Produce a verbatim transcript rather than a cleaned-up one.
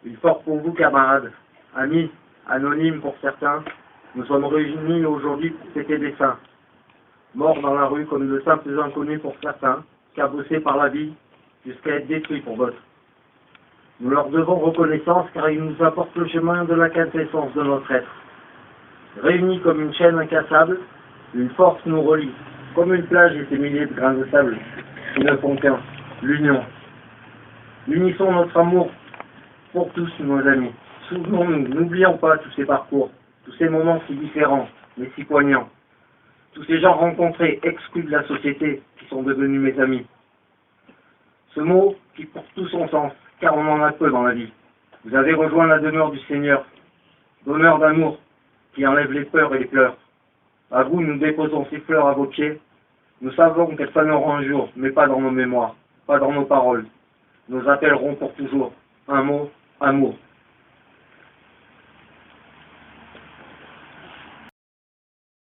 Une force pour vous, camarades, amis, anonymes pour certains, nous sommes réunis aujourd'hui pour fêter des saints, morts dans la rue comme de simples inconnus pour certains, cabossés par la vie, jusqu'à être détruits pour d'autres. Nous leur devons reconnaissance car ils nous apportent le chemin de la quintessence de notre être. Réunis comme une chaîne incassable, une force nous relie, comme une plage et ses milliers de grains de sable qui ne font qu'un, l'union. Unissons notre amour pour tous nos amis. Souvenons-nous, n'oublions pas tous ces parcours, tous ces moments si différents, mais si poignants. Tous ces gens rencontrés, exclus de la société, qui sont devenus mes amis. Ce mot qui porte tout son sens, car on en a peu dans la vie. Vous avez rejoint la demeure du Seigneur, demeure d'amour, qui enlève les peurs et les pleurs. À vous, nous déposons ces fleurs à vos pieds. Nous savons qu'elles faneront un jour, mais pas dans nos mémoires, pas dans nos paroles. Nous appellerons pour toujours un mot, amour.